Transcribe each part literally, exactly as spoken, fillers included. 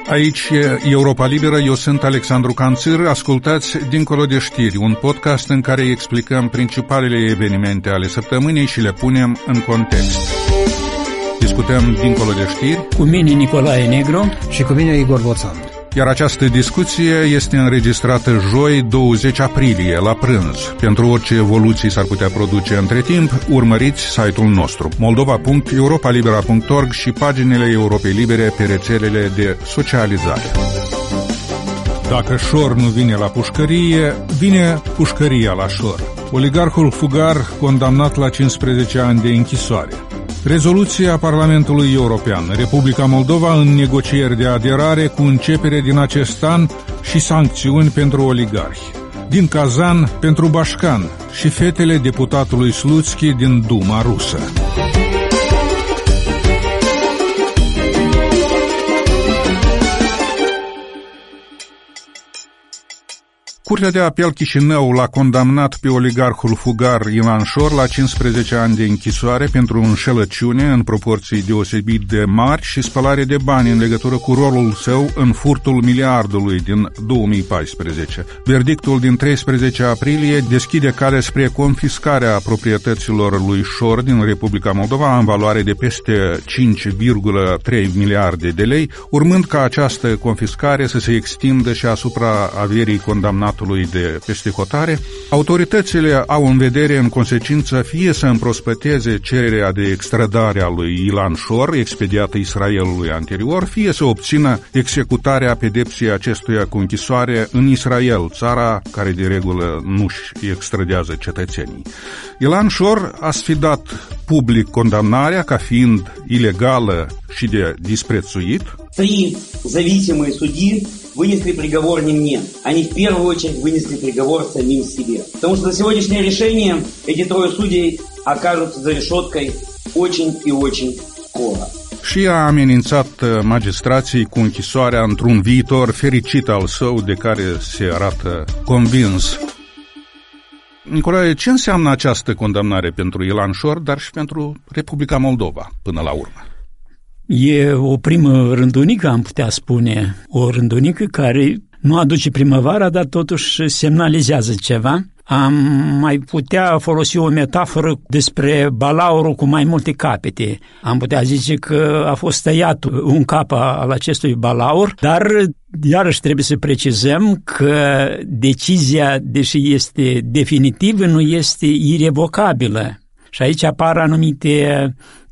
Aici e Europa Liberă, eu sunt Alexandru Canțir, ascultați Dincolo de știri, un podcast în care explicăm principalele evenimente ale săptămânii și le punem în context. Discutăm Dincolo de știri cu mine Nicolae Negru și cu mine Igor Boțan. Iar această discuție este înregistrată joi douăzeci aprilie, la prânz. Pentru orice evoluții s-ar putea produce între timp, urmăriți site-ul nostru moldova punct europa libera punct org și paginile Europei Libere pe rețelele de socializare. Dacă șor nu vine la pușcărie, vine pușcăria la șor. Oligarhul fugar condamnat la cincisprezece ani de închisoare. Rezoluția Parlamentului European, Republica Moldova în negocieri de aderare cu începere din acest an și sancțiuni pentru oligarhi. Din Kazan pentru Bașcan și fetele deputatului Sluțchi din Duma rusă. Curtea de apel Chișinău l-a condamnat pe oligarhul fugar Ilan Șor la cincisprezece ani de închisoare pentru înșelăciune în proporții deosebit de mari și spălare de bani în legătură cu rolul său în furtul miliardului din două mii paisprezece. Verdictul din treisprezece aprilie deschide calea spre confiscarea proprietăților lui Șor din Republica Moldova în valoare de peste cinci virgulă trei miliarde de lei, urmând ca această confiscare să se extindă și asupra averii condamnat de peste hotare. Autoritățile au în vedere în consecință fie să împrospăteze cererea de extradare a lui Ilan Șor, expediată Israelului anterior, fie să obțină executarea pedepsei acestuia cu închisoare în Israel, țara care de regulă nu-și extradează cetățenii. Ilan Șor a sfidat public condamnarea ca fiind ilegală și de disprețuit. Три зависимые судьи вынесли приговор не мне. Они в первую очередь вынесли приговор самим себе. Потому что на сегодняшнее решение эти трое судей окажутся за решеткой очень и очень скоро. Și a amenințat magistrații cu închisoarea într-un viitor fericit al său de care se arată convins. Nicolae, ce înseamnă această condamnare pentru Ilan Șor, dar și pentru Republica Moldova până la urmă? E o primă rândunică, am putea spune, o rândunică care nu aduce primăvara, dar totuși semnalizează ceva. Am mai putea folosi o metaforă despre balaurul cu mai multe capete. Am putea zice că a fost tăiat un cap al acestui balaur, dar iarăși trebuie să precizăm că decizia, deși este definitivă, nu este irevocabilă. Și aici apar anumite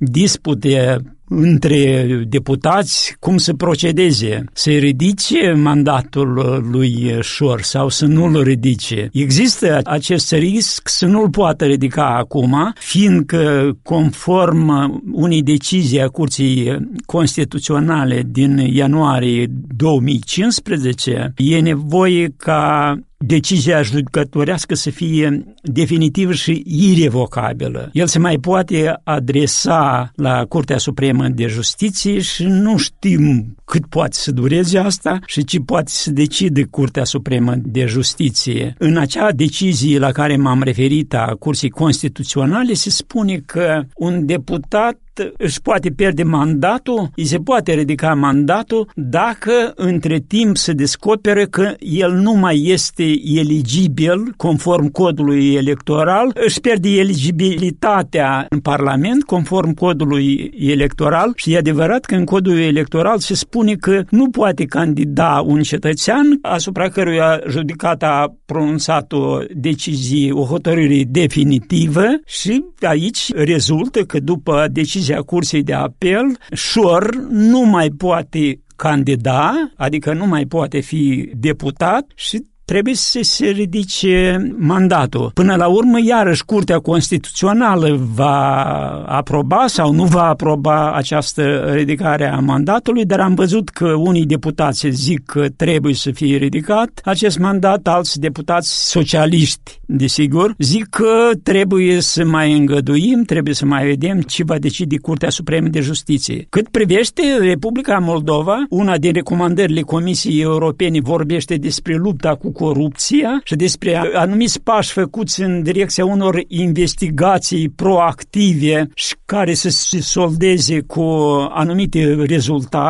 dispute între deputați, cum să procedeze, să ridice mandatul lui Șor sau să nu-l ridice. Există acest risc să nu-l poată ridica acum, fiindcă conform unei decizii a Curții Constituționale din ianuarie două mii cincisprezece, e nevoie ca decizia judecătorească să fie definitivă și irevocabilă. El se mai poate adresa la Curtea Supremă de Justiție și nu știm cât poate să dureze asta și ce poate să decide Curtea Supremă de Justiție. În acea decizie la care m-am referit a Curții Constituționale se spune că un deputat își poate pierde mandatul, îi se poate ridica mandatul dacă între timp se descoperă că el nu mai este eligibil conform codului electoral, își pierde eligibilitatea în Parlament conform codului electoral și e adevărat că în codul electoral se spune că nu poate candida un cetățean asupra căruia judecata a pronunțat o decizie, o hotărâre definitivă și aici rezultă că după decizia Curții de apel, Șor nu mai poate candida, adică nu mai poate fi deputat și trebuie să se ridice mandatul. Până la urmă, iarăși, Curtea Constituțională va aproba sau nu va aproba această ridicare a mandatului, dar am văzut că unii deputați zic că trebuie să fie ridicat acest mandat, alți deputați socialiști, desigur, zic că trebuie să mai îngăduim, trebuie să mai vedem ce va decide Curtea Supremă de Justiție. Cât privește Republica Moldova, una din recomandările Comisiei Europene vorbește despre lupta cu corupția și despre anumiți pași făcuți în direcția unor investigații proactive și care să se soldeze cu anumite rezultate.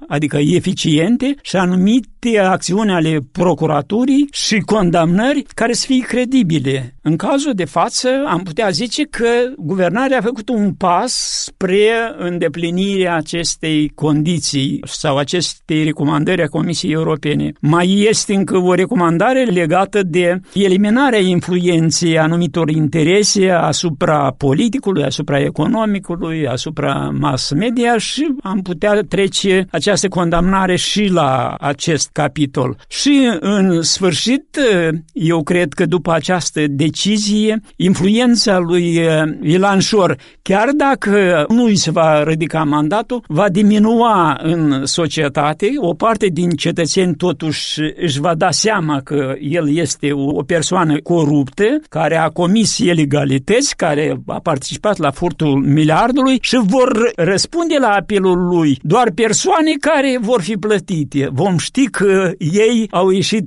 adică eficiente, și anumite acțiuni ale procuraturii și condamnări care să fie credibile. În cazul de față am putea zice că guvernarea a făcut un pas spre îndeplinirea acestei condiții sau acestei recomandări a Comisiei Europene. Mai este încă o recomandare legată de eliminarea influenței anumitor interese asupra politicului, asupra economicului, asupra mass media, și am putea trece această condamnare și la acest capitol. Și în sfârșit, eu cred că după această decizie, influența lui Ilan Șor, chiar dacă nu îi se va ridica mandatul, va diminua în societate. O parte din cetățeni totuși își va da seama că el este o persoană coruptă, care a comis ilegalități, care a participat la furtul miliardului, și vor răspunde la apelul lui doar persoane care vor fi plătite. Vom ști că ei au ieșit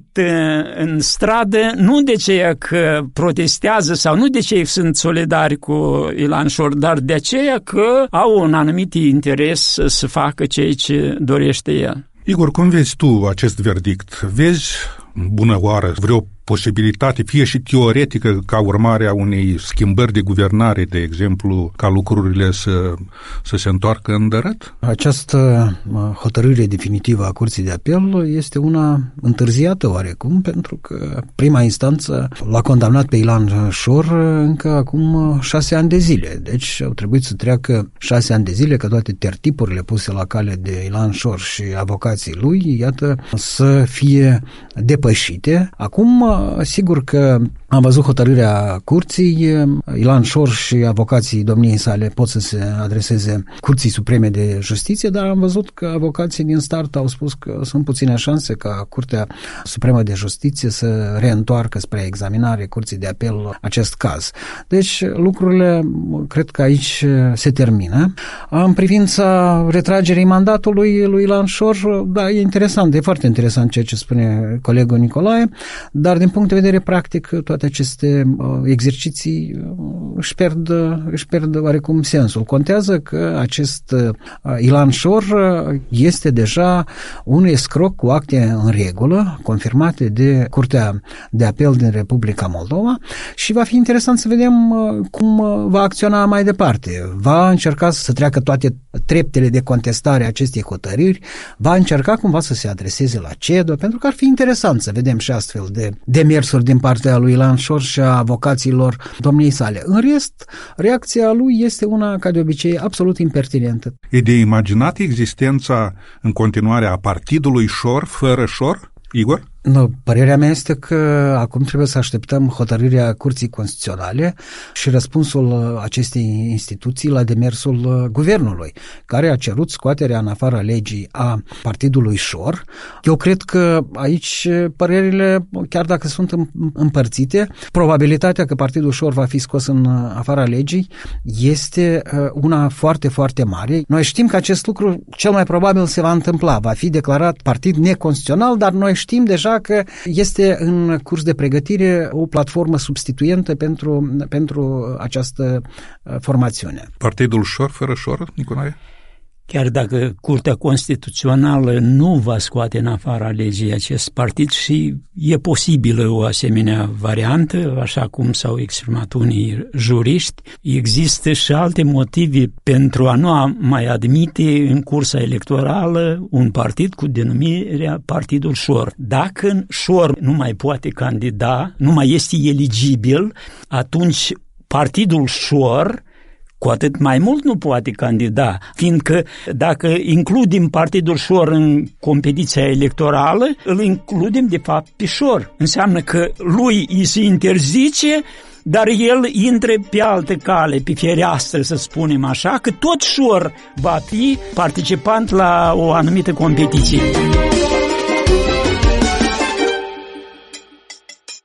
în stradă nu de ceea că protestează sau nu de ceea că sunt solidari cu Ilan Șor, dar de aceea că au un anumit interes să facă ceea ce dorește el. Igor, cum vezi tu acest verdict? Vezi, bună oară, vreo posibilitate, fie și teoretică, ca urmare a unei schimbări de guvernare, de exemplu, ca lucrurile să, să se întoarcă în dărât? Această hotărâre definitivă a Curții de Apel este una întârziată oarecum, pentru că prima instanță l-a condamnat pe Ilan Șor încă acum șase ani de zile. Deci au trebuit să treacă șase ani de zile ca toate tertipurile puse la cale de Ilan Șor și avocații lui, iată, să fie depășite. Acum, sigur că am văzut hotărârea curții, Ilan Șor și avocații domniei sale pot să se adreseze Curții Supreme de Justiție, dar am văzut că avocații din start au spus că sunt puține șanse ca Curtea Supremă de Justiție să reîntoarcă spre examinare Curții de Apel acest caz. Deci lucrurile cred că aici se termină. În privința retragerii mandatului lui Ilan Șor, da, e interesant, e foarte interesant ceea ce spune colegul Nicolae, dar din punct de vedere practic toate aceste uh, exerciții uh, își, pierd, își pierd oarecum sensul. Contează că acest uh, Ilan Șor uh, este deja un escroc cu acte în regulă, confirmate de Curtea de Apel din Republica Moldova, și va fi interesant să vedem uh, cum uh, va acționa mai departe. Va încerca să treacă toate treptele de contestare a acestei hotărâri, va încerca cumva să se adreseze la C E D O, pentru că ar fi interesant să vedem și astfel de demersuri din partea lui Ilan Șor și a avocaților domniei sale. În rest, reacția lui este una, ca de obicei, absolut impertinentă. E de imaginat existența în continuare a partidului Șor fără Șor, Igor? No, părerea mea este că acum trebuie să așteptăm hotărârea Curții Constituționale și răspunsul acestei instituții la demersul guvernului, care a cerut scoaterea în afara legii a partidului Șor. Eu cred că aici părerile, chiar dacă sunt împărțite, probabilitatea că partidul Șor va fi scos în afara legii este una foarte, foarte mare. Noi știm că acest lucru cel mai probabil se va întâmpla. Va fi declarat partid neconstituțional, dar noi știm deja că este în curs de pregătire o platformă substituentă pentru, pentru această formațiune. Partidul Șor fără Șor, Nicolae? Chiar dacă Curtea Constituțională nu va scoate în afara legii acest partid, și e posibilă o asemenea variantă, așa cum s-au exprimat unii juriști, există și alte motive pentru a nu mai admite în cursa electorală un partid cu denumirea Partidul Șor. Dacă Șor nu mai poate candida, nu mai este eligibil, atunci Partidul Șor cu atât mai mult nu poate candida, fiindcă dacă includem Partidul Șor în competiția electorală, îl includem de fapt pe Șor. Înseamnă că lui îi se interzice, dar el intră pe altă cale, pe fereastră, să spunem așa, că tot Șor va fi participant la o anumită competiție.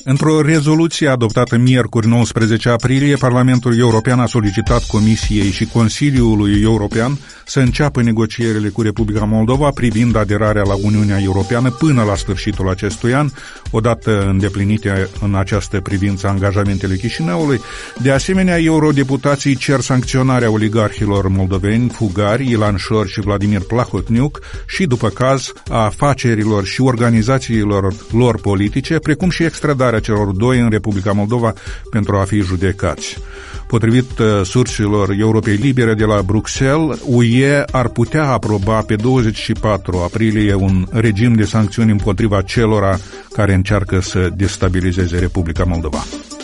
Într-o rezoluție adoptată miercuri nouăsprezece aprilie, Parlamentul European a solicitat Comisiei și Consiliului European să înceapă negocierile cu Republica Moldova privind aderarea la Uniunea Europeană până la sfârșitul acestui an, odată îndeplinite în această privință angajamentele Chișinăului. De asemenea, eurodeputații cer sancționarea oligarhilor moldoveni, Fugari, Ilan Șor și Vladimir Plahotniuc și, după caz, a afacerilor și organizațiilor lor politice, precum și extradarea celor doi în Republica Moldova pentru a fi judecați. Potrivit uh, surselor Europei Libere de la Bruxelles, U E ar putea aproba pe douăzeci și patru aprilie un regim de sancțiuni împotriva celora care încearcă să destabilizeze Republica Moldova.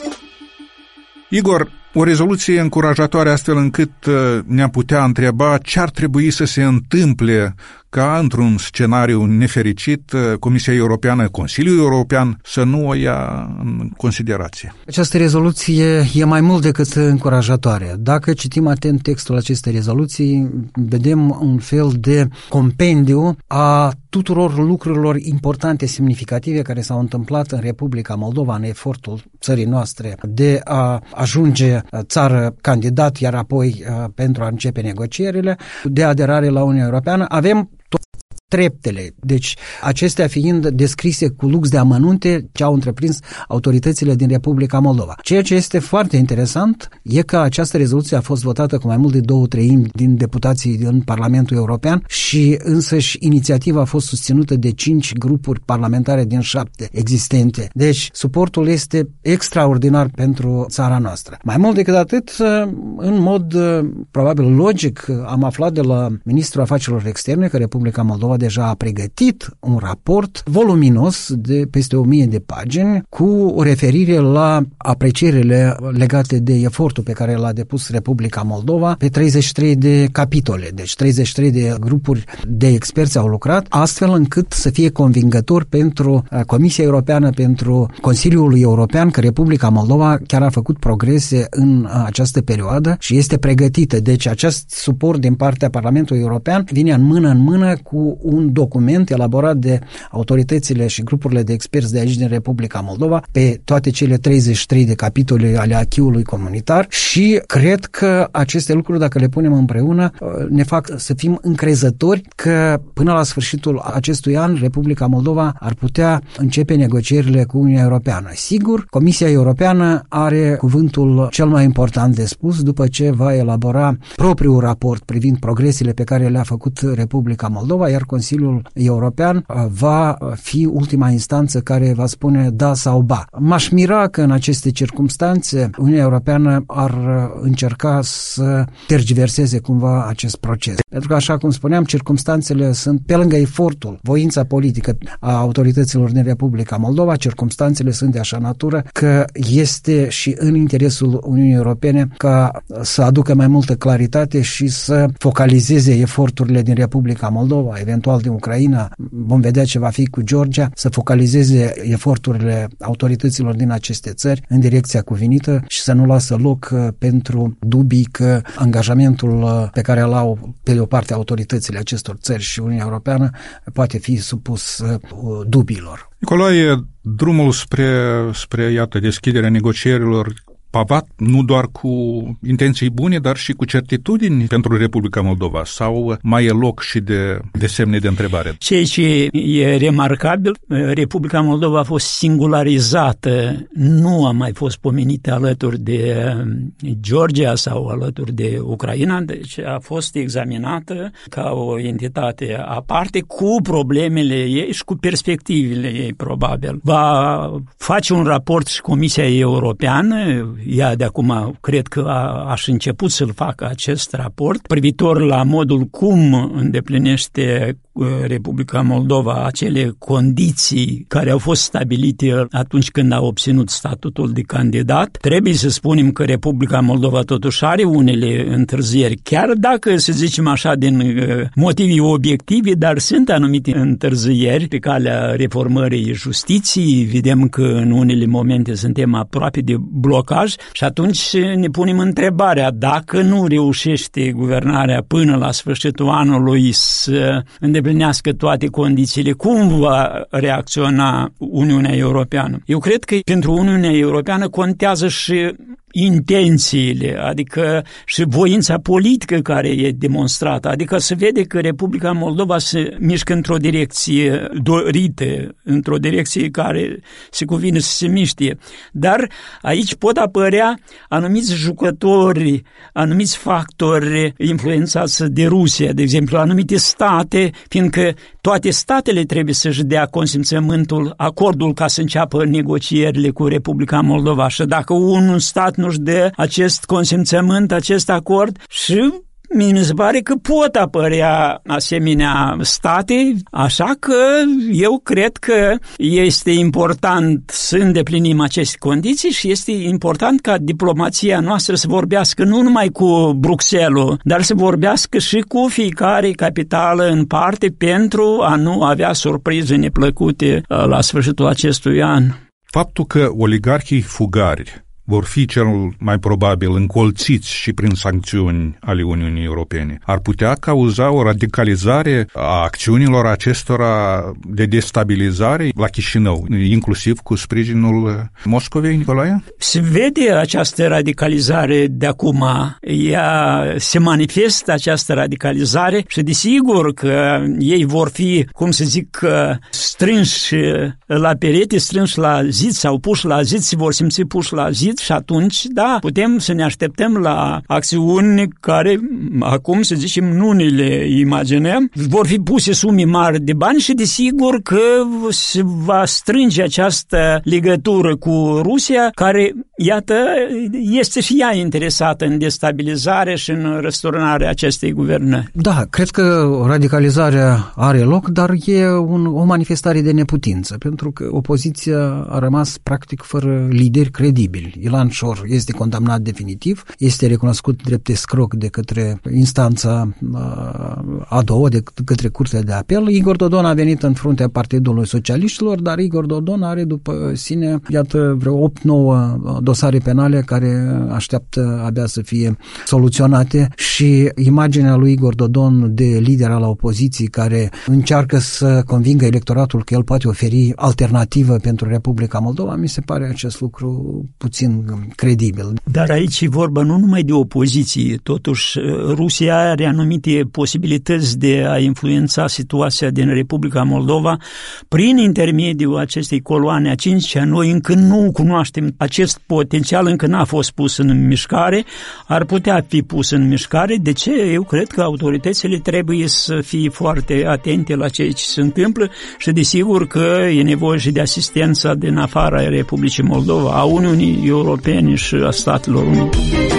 Igor, o rezoluție încurajatoare astfel încât ne-am putea întreba ce ar trebui să se întâmple ca într-un scenariu nefericit Comisia Europeană, Consiliul European să nu o ia în considerație. Această rezoluție e mai mult decât încurajatoare. Dacă citim atent textul acestei rezoluții, vedem un fel de compendiu a tuturor lucrurilor importante, semnificative care s-au întâmplat în Republica Moldova în efortul țării noastre de a ajunge țară candidat, iar apoi pentru a începe negocierile de aderare la Uniunea Europeană. Avem treptele. Deci, acestea fiind descrise cu lux de amănunte ce au întreprins autoritățile din Republica Moldova. Ceea ce este foarte interesant e că această rezoluție a fost votată cu mai mult de două treimi din deputații din Parlamentul European și însăși inițiativa a fost susținută de cinci grupuri parlamentare din șapte existente. Deci, suportul este extraordinar pentru țara noastră. Mai mult decât atât, în mod probabil logic, am aflat de la Ministrul Afacerilor Externe că Republica Moldova deja a pregătit un raport voluminos de peste o mie de pagini cu referire la aprecierile legate de efortul pe care l-a depus Republica Moldova pe treizeci și trei de capitole. Deci treizeci și trei de grupuri de experți au lucrat astfel încât să fie convingător pentru Comisia Europeană, pentru Consiliul European că Republica Moldova chiar a făcut progrese în această perioadă și este pregătită. Deci acest suport din partea Parlamentului European vine în mână în mână cu un document elaborat de autoritățile și grupurile de experți de aici din Republica Moldova pe toate cele treizeci și trei de capitole ale acquis-ului comunitar și cred că aceste lucruri, dacă le punem împreună, ne fac să fim încrezători că până la sfârșitul acestui an Republica Moldova ar putea începe negocierile cu Uniunea Europeană. Sigur, Comisia Europeană are cuvântul cel mai important de spus după ce va elabora propriul raport privind progresele pe care le-a făcut Republica Moldova, iar Consiliul European va fi ultima instanță care va spune da sau ba. M-aș mira că în aceste circumstanțe Uniunea Europeană ar încerca să tergiverseze cumva acest proces. Pentru că, așa cum spuneam, circumstanțele sunt pe lângă efortul, voința politică a autorităților din Republica Moldova, circumstanțele sunt de așa natură că este și în interesul Uniunii Europene ca să aducă mai multă claritate și să focalizeze eforturile din Republica Moldova, eventual din Ucraina, vom vedea ce va fi cu Georgia, să focalizeze eforturile autorităților din aceste țări în direcția cuvenită și să nu lasă loc pentru dubii că angajamentul pe care îl au pe de o parte autoritățile acestor țări și Uniunea Europeană poate fi supus dubiilor. Nicolae, drumul spre, spre iată, deschiderea negocierilor pavat nu doar cu intenții bune, dar și cu certitudini pentru Republica Moldova, sau mai e loc și de, de semne de întrebare? Ceea ce e remarcabil, Republica Moldova a fost singularizată, nu a mai fost pomenită alături de Georgia sau alături de Ucraina, deci a fost examinată ca o entitate aparte cu problemele ei și cu perspectivele ei, probabil. Va face un raport și Comisia Europeană, ea de acum cred că a, aș început să-l facă acest raport privitor la modul cum îndeplinește Republica Moldova acele condiții care au fost stabilite atunci când a obținut statutul de candidat. Trebuie să spunem că Republica Moldova totuși are unele întârzieri, chiar dacă, să zicem așa, din motive obiective, dar sunt anumite întârzieri pe calea reformării justiției. Vedem că în unele momente suntem aproape de blocaj și atunci ne punem întrebarea dacă nu reușește guvernarea până la sfârșitul anului să îndeplinească îndeplinească toate condițiile, cum va reacționa Uniunea Europeană? Eu cred că pentru Uniunea Europeană contează și intențiile, adică și voința politică care e demonstrată, adică se vede că Republica Moldova se mișcă într-o direcție dorită, într-o direcție care se cuvine să se miște. Dar aici pot apărea anumiți jucători, anumiți factori influențați de Rusia, de exemplu, anumite state, fiindcă toate statele trebuie să-și dea consimțământul, acordul ca să înceapă negocierile cu Republica Moldova. Și dacă un stat nu-și dă acest consimțământ, acest acord, și mi se pare că pot apărea asemenea state, așa că eu cred că este important să îndeplinim aceste condiții și este important ca diplomația noastră să vorbească nu numai cu Bruxelles, dar să vorbească și cu fiecare capitală în parte pentru a nu avea surprize neplăcute la sfârșitul acestui an. Faptul că oligarhii fugari vor fi cel mai probabil încolțiți și prin sancțiuni ale Uniunii Europene, ar putea cauza o radicalizare a acțiunilor acestora de destabilizare la Chișinău, inclusiv cu sprijinul Moscovei, Nicolae? Se vede această radicalizare de acum, ea se manifestă această radicalizare și desigur că ei vor fi, cum să zic, strânși la perete, strânși la zid sau puși la zid, se vor simți puși la zid și atunci, da, putem să ne așteptăm la acțiuni care, acum să zicem, nu ne le imaginăm. Vor fi puse sume mari de bani și desigur că se va strânge această legătură cu Rusia, care, iată, este și ea interesată în destabilizare și în răsturnarea acestei guvernări. Da, cred că radicalizarea are loc, dar e un, o manifestare de neputință, pentru că opoziția a rămas practic fără lideri credibili. Ilan Șor este condamnat definitiv, este recunoscut drept escroc de către instanța a doua, de către Curtea de Apel. Igor Dodon a venit în fruntea Partidului Socialiștilor, dar Igor Dodon are după sine, iată, vreo opt nouă dosare penale care așteaptă abia să fie soluționate și imaginea lui Igor Dodon de lider al opoziției care încearcă să convingă electoratul că el poate oferi alternativă pentru Republica Moldova, mi se pare acest lucru puțin credibil. Dar aici e vorba nu numai de opoziție, totuși Rusia are anumite posibilități de a influența situația din Republica Moldova prin intermediul acestei coloane a cincea. Noi încă nu cunoaștem acest potențial, încă n-a fost pus în mișcare, ar putea fi pus în mișcare. De ce? Eu cred că autoritățile trebuie să fie foarte atente la ceea ce se întâmplă și desigur că e nevoie și de asistența din afara Republicii Moldova, a Uniunii Europene și a Statelor Unite.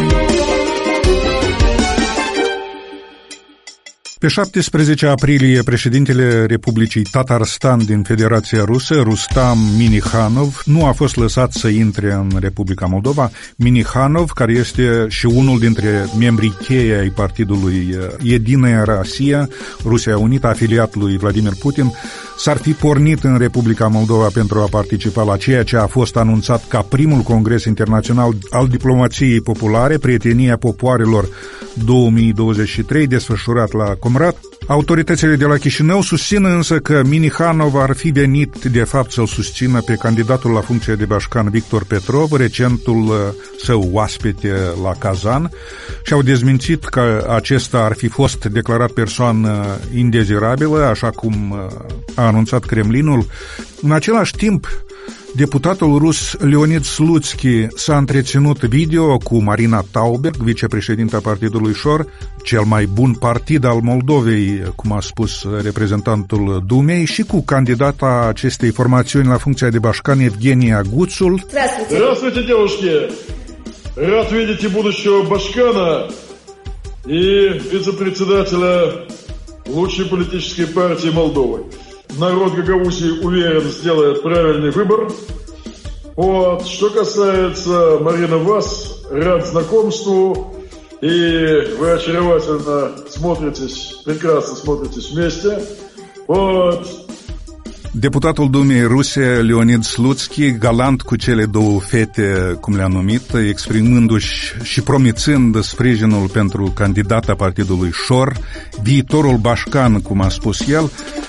Pe șaptesprezece aprilie, președintele Republicii Tatarstan din Federația Rusă, Rustam Minihanov, nu a fost lăsat să intre în Republica Moldova. Minihanov, care este și unul dintre membrii cheie ai partidului Единая Россия, Rusia Unită, afiliat lui Vladimir Putin, s-ar fi pornit în Republica Moldova pentru a participa la ceea ce a fost anunțat ca primul congres internațional al diplomației populare, Prietenia Popoarelor două mii douăzeci și trei, desfășurat la Comrat. Autoritățile de la Chișinău susțin însă că Minihanov ar fi venit de fapt să-l susțină pe candidatul la funcție de bașcan Victor Petrov, recentul său oaspete la Kazan, și au dezmințit că acesta ar fi fost declarat persoană indezirabilă, așa cum a anunțat Kremlinul. În același timp, deputatul rus Leonid Slutsky s-a întreținut video cu Marina Tauberg, vicepreședinta partidului Șor, cel mai bun partid al Moldovei, cum a spus reprezentantul Dumei, și cu candidata acestei formațiuni la funcția de bașcan Evgenia Guțul. Здравствуйте! Здравствуйте, девушки! Рад видеть и будущего башкана, и вице-председателя лучшей политической партии Молдовы. Народ Гагаузии, уверен, сделает правильный выбор. Вот. Что касается Марины вас, рад знакомству. И вы очаровательно смотритесь, прекрасно смотритесь вместе. Вот. Deputatul Dumei Ruse, Leonid Slutsky, galant cu cele două fete, cum le-a numit, exprimându-și și promițând sprijinul pentru candidata partidului Shor, viitorul bașcan, cum a spus el.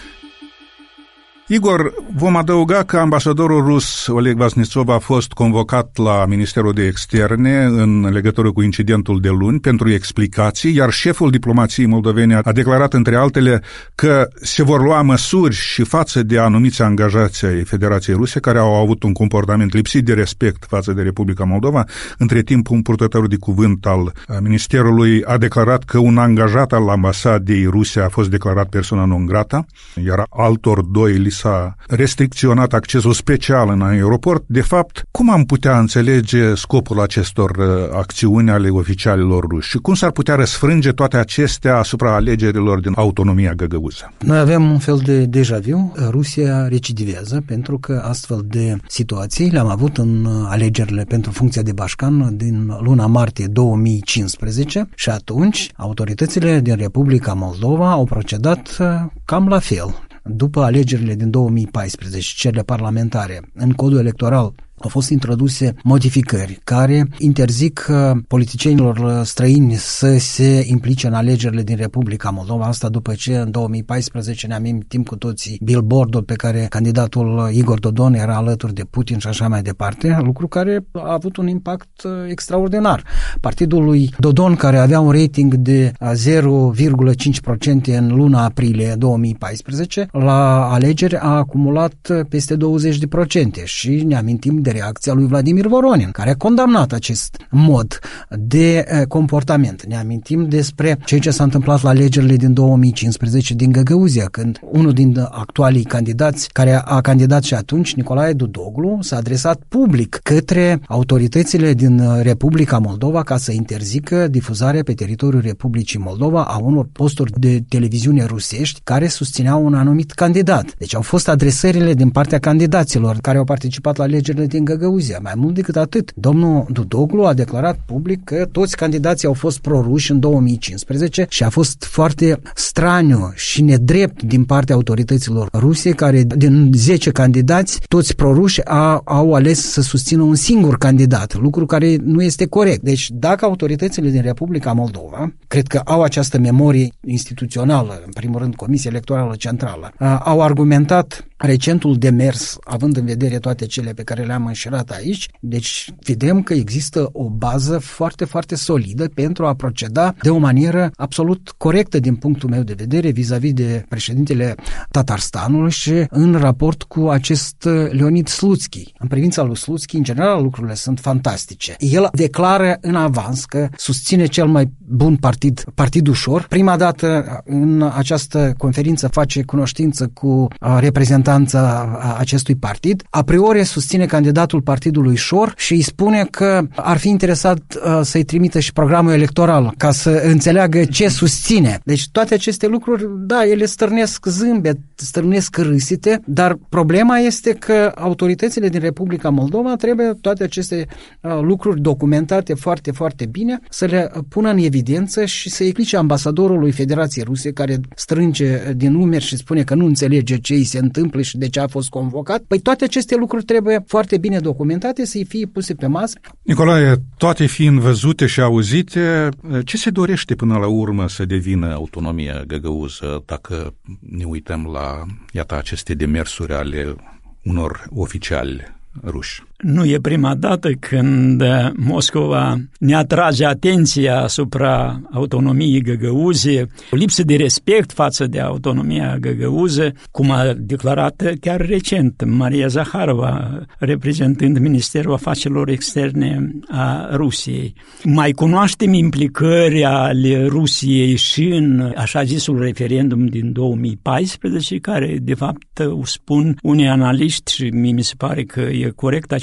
Igor, vom adăuga că ambasadorul rus Oleg Vaznițov a fost convocat la Ministerul de Externe în legătură cu incidentul de luni pentru explicații, iar șeful diplomației moldovene a declarat între altele că se vor lua măsuri și față de anumiți angajați ai Federației Ruse care au avut un comportament lipsit de respect față de Republica Moldova. Între timp, un purtător de cuvânt al Ministerului a declarat că un angajat al ambasadei ruse a fost declarat persoană non grata, iar altor doi li s-a restricționat accesul special în aeroport. De fapt, cum am putea înțelege scopul acestor uh, acțiuni ale oficialilor ruși și cum s-ar putea răsfrânge toate acestea asupra alegerilor din autonomia găgăuză? Noi avem un fel de deja vu. Rusia recidivează pentru că astfel de situații le-am avut în alegerile pentru funcția de bașcan din luna martie două mii cincisprezece și atunci autoritățile din Republica Moldova au procedat cam la fel. După alegerile din două mii paisprezece, cele parlamentare, în codul electoral au fost introduse modificări care interzic politicienilor străini să se implice în alegerile din Republica Moldova. Asta după ce în două mii paisprezece ne amintim cu toții billboardul pe care candidatul Igor Dodon era alături de Putin și așa mai departe, lucru care a avut un impact extraordinar. Partidul lui Dodon, care avea un rating de zero virgulă cinci la sută în luna aprilie două mii paisprezece, la alegeri a acumulat peste douăzeci la sută și ne amintim de reacția lui Vladimir Voronin, care a condamnat acest mod de comportament. Ne amintim despre ceea ce s-a întâmplat la alegerile din două mii cincisprezece din Găgăuzia, când unul din actualii candidați, care a candidat și atunci, Nicolae Dudoglu, s-a adresat public către autoritățile din Republica Moldova ca să interzică difuzarea pe teritoriul Republicii Moldova a unor posturi de televiziune rusești care susțineau un anumit candidat. Deci au fost adresările din partea candidaților care au participat la alegerile din Găgăuzia. Mai mult decât atât, domnul Dudoglu a declarat public că toți candidații au fost proruși în două mii cincisprezece și a fost foarte straniu și nedrept din partea autorităților ruse, care din zece candidați, toți proruși a, au ales să susțină un singur candidat, lucru care nu este corect. Deci dacă autoritățile din Republica Moldova, cred că au această memorie instituțională, în primul rând Comisia Electorală Centrală, au argumentat recentul demers, având în vedere toate cele pe care le-am înșirat aici, deci vedem că există o bază foarte, foarte solidă pentru a proceda de o manieră absolut corectă din punctul meu de vedere vis-a-vis de președintele Tatarstanului și în raport cu acest Leonid Slutsky. În privința lui Slutsky, în general, lucrurile sunt fantastice. El declară în avans că susține cel mai bun partid, Partidul Shor. Prima dată în această conferință face cunoștință cu reprezentanța acestui partid. A priori susține candidatul partidului Shor și îi spune că ar fi interesat uh, să-i trimită și programul electoral ca să înțeleagă ce susține. Deci toate aceste lucruri, da, ele stârnesc zâmbet, stârnesc râsite, dar problema este că autoritățile din Republica Moldova trebuie toate aceste uh, lucruri documentate foarte, foarte bine să le pună în evidență și să explice ambasadorului Federației Ruse, care strânge din umeri și spune că nu înțelege ce îi se întâmplă și de ce a fost convocat. Păi toate aceste lucruri trebuie foarte bine documentate, să-i fie puse pe masă. Nicolae, toate fiind văzute și auzite, ce se dorește până la urmă să devină autonomia găgăuză dacă ne uităm la, iată, aceste demersuri ale unor oficiali ruși? Nu e prima dată când Moscova ne atrage atenția asupra autonomiei găgăuze, o lipsă de respect față de autonomia găgăuză, cum a declarat chiar recent Maria Zaharova, reprezentând Ministerul Afacerilor Externe a Rusiei. Mai cunoaștem implicări ale Rusiei și în așa zisul referendum din două mii paisprezece, care de fapt o spun unii analiști și mi se pare că e corect acest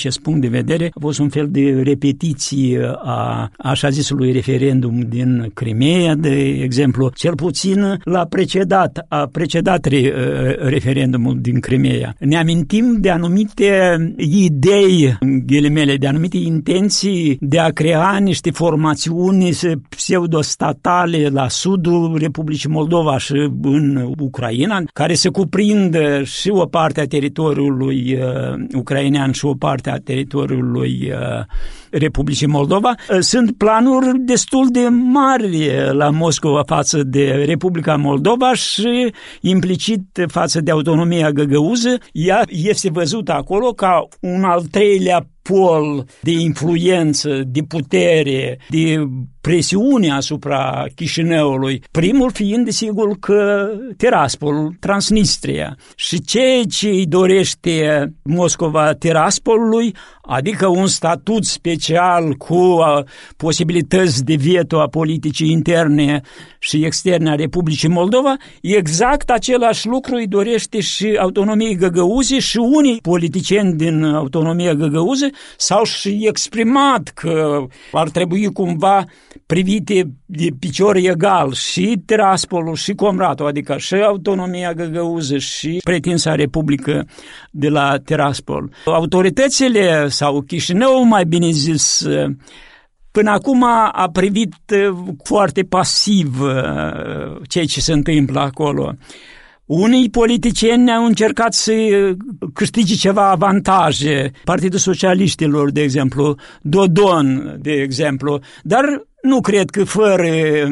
acest punct de vedere a fost un fel de repetiție a așa zisului referendum din Crimea, de exemplu, cel puțin l-a precedat, a precedat re, referendumul din Crimea. Ne amintim de anumite idei, ghilimele, de anumite intenții de a crea niște formațiuni pseudostatale la sudul Republicii Moldova și în Ucraina, care să cuprindă și o parte a teritoriului uh, ucrainean și o parte a teritoriului uh, Republicii Moldova. Sunt planuri destul de mari la Moscova față de Republica Moldova și implicit față de autonomia găgăuză. Ea este văzută acolo ca un al treilea pol de influență, de putere, de presiune asupra Chișinăului, primul fiind, desigur, că Tiraspol, Transnistria. Și ceea ce îi dorește Moscova Tiraspolului, adică un statut special cu posibilități de veto a politicii interne și externe a Republicii Moldova, exact același lucru îi dorește și autonomiei găgăuze și unii politicieni din autonomia găgăuză s-au și exprimat că ar trebui cumva privite de picior egal și Tiraspolul și Comratul, adică și autonomia găgăuză și pretinsa Republică de la Tiraspol. Autoritățile sau Chișinău, mai bine zis, până acum a privit foarte pasiv ceea ce se întâmplă acolo. Unii politicieni au încercat să câștige ceva avantaje, Partidul Socialiștilor, de exemplu, Dodon, de exemplu, dar nu cred că fără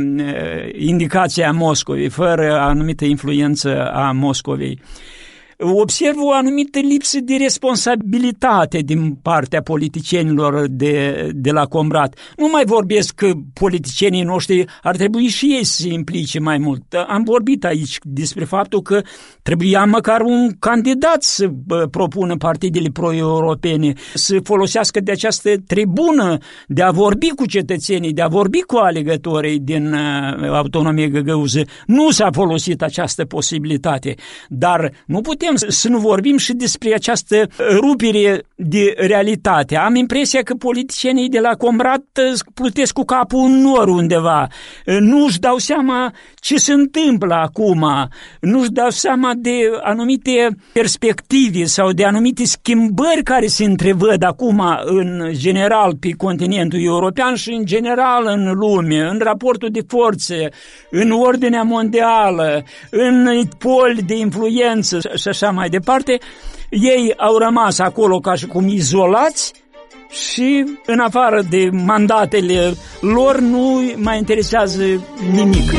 indicația Moscovei, fără anumită influență a Moscovei. Observ o anumită lipsă de responsabilitate din partea politicienilor de, de la Comrat. Nu mai vorbesc că politicienii noștri ar trebui și ei să se implice mai mult. Am vorbit aici despre faptul că trebuia măcar un candidat să propună partidele pro-europene, să folosească de această tribună de a vorbi cu cetățenii, de a vorbi cu alegătorii din autonomie găgăuză. Nu s-a folosit această posibilitate, dar nu putem să nu vorbim și despre această rupere de realitate. Am impresia că politicienii de la Comrat plutesc cu capul în nor undeva. Nu-și dau seama ce se întâmplă acum. Nu-și dau seama de anumite perspective sau de anumite schimbări care se întrevăd acum în general pe continentul european și în general în lume, în raportul de forțe, în ordinea mondială, în poli de influență și așa mai departe. Ei au rămas acolo ca și cum izolați și în afară de mandatele lor nu mai interesează nimic.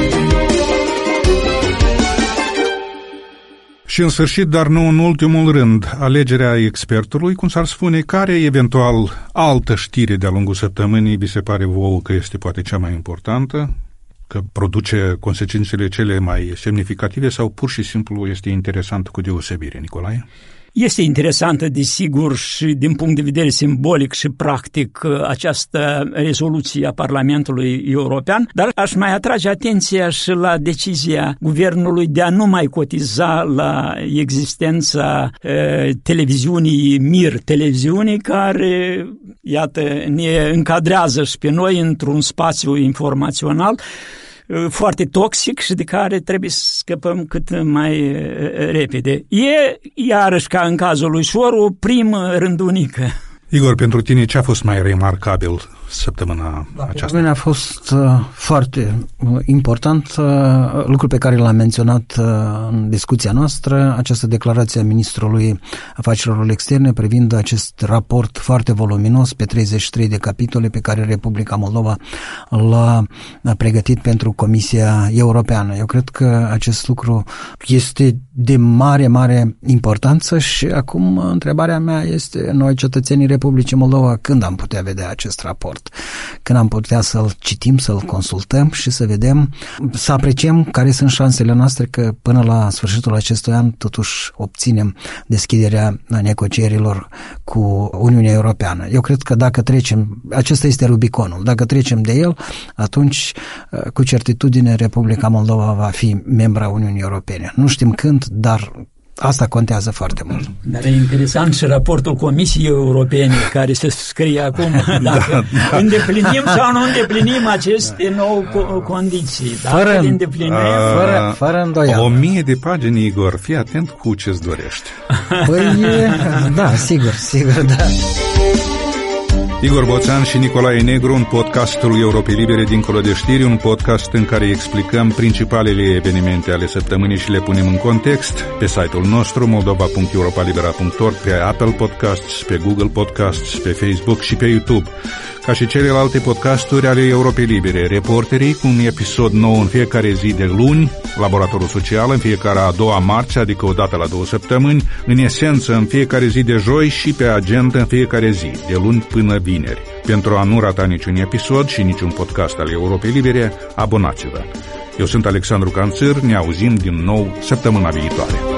Și în sfârșit, dar nu în ultimul rând, alegerea expertului, cum s-ar spune, care eventual altă știre de-a lungul săptămânii vi se pare vouă că este poate cea mai importantă, că produce consecințele cele mai semnificative sau pur și simplu este interesant cu deosebire, Nicolae? Este interesantă, desigur, și din punct de vedere simbolic și practic această rezoluție a Parlamentului European, dar aș mai atrage atenția și la decizia guvernului de a nu mai cotiza la existența e, televiziunii Mir, televiziunii care, iată, ne încadrează și pe noi într-un spațiu informațional foarte toxic și de care trebuie să scăpăm cât mai repede. E, iarăși, ca în cazul lui Șor, o primă rândunică. Igor, pentru tine ce a fost mai remarcabil săptămâna da, aceasta? Pentru mine a fost uh, foarte uh, important uh, lucrul pe care l-am menționat uh, în discuția noastră, această declarație a Ministrului Afacerilor Externe privind acest raport foarte voluminos pe treizeci și trei de capitole pe care Republica Moldova l-a pregătit pentru Comisia Europeană. Eu cred că acest lucru este de mare, mare importanță și acum întrebarea mea este, noi cetățenii Republicii Moldova, când am putea vedea acest raport? Când am putea să-l citim, să-l consultăm și să vedem, să apreciem care sunt șansele noastre că până la sfârșitul acestui an totuși obținem deschiderea negocierilor cu Uniunea Europeană. Eu cred că dacă trecem, acesta este Rubiconul, dacă trecem de el, atunci cu certitudine Republica Moldova va fi membra Uniunii Europene. Nu știm când, dar Asta contează foarte mult. Dar e interesant și raportul Comisiei Europene care se scrie acum dacă da. îndeplinim sau nu îndeplinim aceste nouă condiții. Dacă fără, le îndeplinim... A, fără, fără îndoială. O mie de pagini, Igor. Fii atent cu ce-ți dorești. Păi, da, sigur, sigur, da. Igor Boțan și Nicolae Negru, un podcastul Europei Libere dincolo de știri, un podcast în care explicăm principalele evenimente ale săptămânii și le punem în context pe site-ul nostru moldova punct europa libera punct org, pe Apple Podcasts, pe Google Podcasts, pe Facebook și pe YouTube. Ca și celelalte podcasturi ale Europei Libere, Reporterii cu un episod nou în fiecare zi de luni, Laboratorul Social în fiecare a doua marți, adică o dată la două săptămâni, în esență în fiecare zi de joi și pe agenda în fiecare zi, de luni până vineri. Pentru a nu rata niciun episod și niciun podcast al Europei Libere, abonați-vă. Eu sunt Alexandru Canțir, ne auzim din nou săptămâna viitoare.